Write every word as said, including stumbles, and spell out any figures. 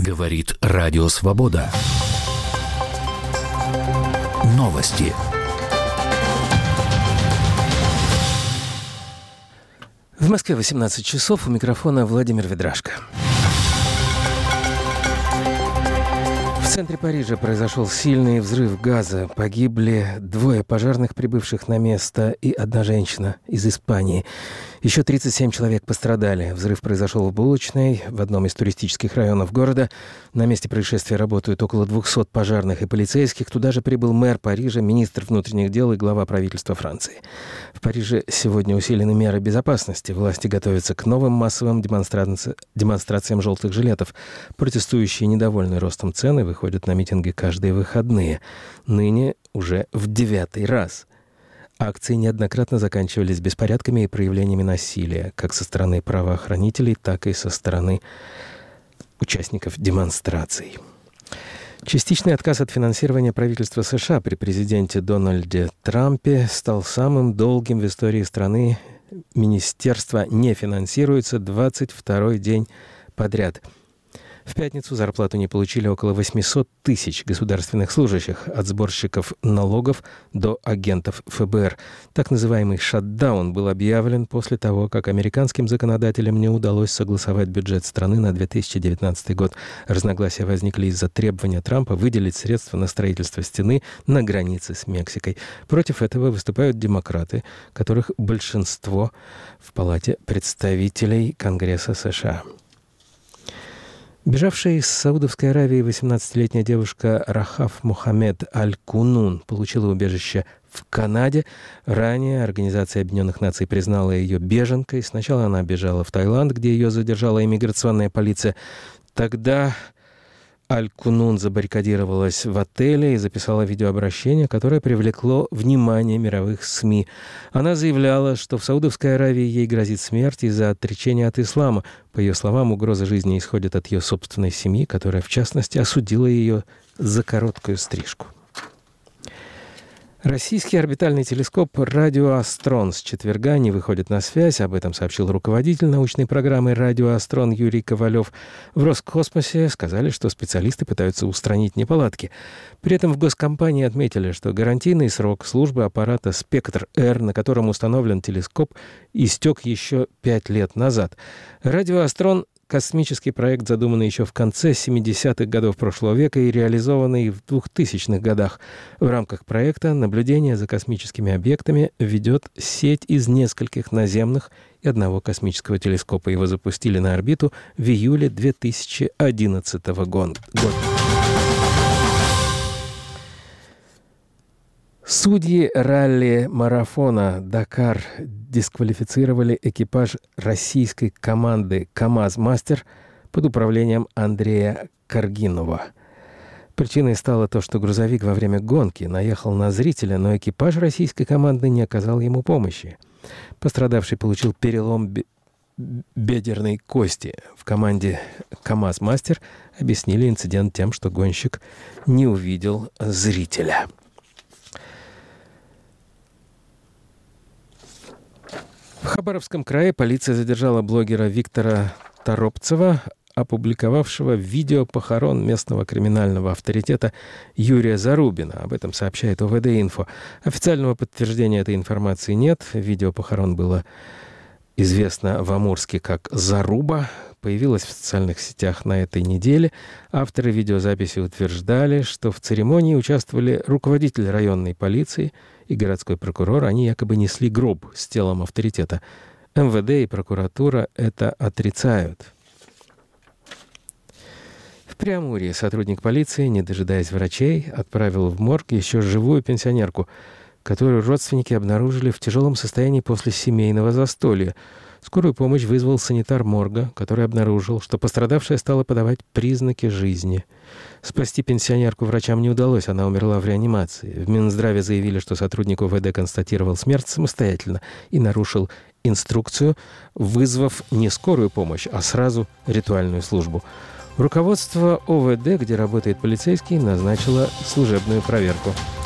Говорит Радио Свобода. Новости. В Москве восемнадцать часов. У микрофона Владимир Ведрашко. В центре Парижа произошел сильный взрыв газа. Погибли двое пожарных, прибывших на место, и одна женщина из Испании. Еще тридцать семь человек пострадали. Взрыв произошел в булочной в одном из туристических районов города. На месте происшествия работают около двухсот пожарных и полицейских. Туда же прибыл мэр Парижа, министр внутренних дел и глава правительства Франции. В Париже сегодня усилены меры безопасности. Власти готовятся к новым массовым демонстраци... демонстрациям желтых жилетов. Протестующие, недовольные ростом цены, выходят на митинги каждые выходные. Ныне уже в девятый раз. Акции неоднократно заканчивались беспорядками и проявлениями насилия, как со стороны правоохранителей, так и со стороны участников демонстраций. Частичный отказ от финансирования правительства США при президенте Дональде Трампе стал самым долгим в истории страны. Министерство не финансируется двадцать второй день подряд. В пятницу зарплату не получили около восемьсот тысяч государственных служащих, от сборщиков налогов до агентов эф бэ эр. Так называемый шатдаун был объявлен после того, как американским законодателям не удалось согласовать бюджет страны на две тысячи девятнадцатый год. Разногласия возникли из-за требования Трампа выделить средства на строительство стены на границе с Мексикой. Против этого выступают демократы, которых большинство в Палате представителей Конгресса США. Бежавшая из Саудовской Аравии восемнадцатилетняя девушка Рахаф Мухаммед Аль-Кунун получила убежище в Канаде. Ранее Организация Объединенных Наций признала ее беженкой. Сначала она бежала в Таиланд, где ее задержала иммиграционная полиция. Тогда Аль-Кунун забаррикадировалась в отеле и записала видеообращение, которое привлекло внимание мировых СМИ. Она заявляла, что в Саудовской Аравии ей грозит смерть из-за отречения от ислама. По ее словам, угроза жизни исходит от ее собственной семьи, которая, в частности, осудила ее за короткую стрижку. Российский орбитальный телескоп «Радиоастрон» с четверга не выходит на связь. Об этом сообщил руководитель научной программы «Радиоастрон» Юрий Ковалев. В Роскосмосе сказали, что специалисты пытаются устранить неполадки. При этом в госкомпании отметили, что гарантийный срок службы аппарата «Спектр-Р», на котором установлен телескоп, истек еще пять лет назад. «Радиоастрон» — космический проект, задуманный еще в конце семидесятых годов прошлого века и реализованный в двухтысячных годах. В рамках проекта наблюдение за космическими объектами ведет сеть из нескольких наземных и одного космического телескопа. Его запустили на орбиту в июле две тысячи одиннадцатого года. Судьи ралли-марафона «Дакар» дисквалифицировали экипаж российской команды «КамАЗ-Мастер» под управлением Андрея Каргинова. Причиной стало то, что грузовик во время гонки наехал на зрителя, но экипаж российской команды не оказал ему помощи. Пострадавший получил перелом бедерной кости. В команде «КамАЗ-Мастер» объяснили инцидент тем, что гонщик не увидел зрителя. В Хабаровском крае полиция задержала блогера Виктора Торопцева, опубликовавшего видео похорон местного криминального авторитета Юрия Зарубина. Об этом сообщает о вэ дэ-инфо. Официального подтверждения этой информации нет. Видео похорон было известно в Амурске как «Заруба». Появилось в социальных сетях на этой неделе. Авторы видеозаписи утверждали, что в церемонии участвовали руководитель районной полиции и городской прокурор. Они якобы несли гроб с телом авторитета. эм вэ дэ и прокуратура это отрицают. В Преамурье сотрудник полиции, не дожидаясь врачей, отправил в морг еще живую пенсионерку, которую родственники обнаружили в тяжелом состоянии после семейного застолья. Скорую помощь вызвал санитар морга, который обнаружил, что пострадавшая стала подавать признаки жизни. Спасти пенсионерку врачам не удалось, она умерла в реанимации. В Минздраве заявили, что сотрудник о вэ дэ констатировал смерть самостоятельно и нарушил инструкцию, вызвав не скорую помощь, а сразу ритуальную службу. Руководство о вэ дэ, где работает полицейский, назначило служебную проверку.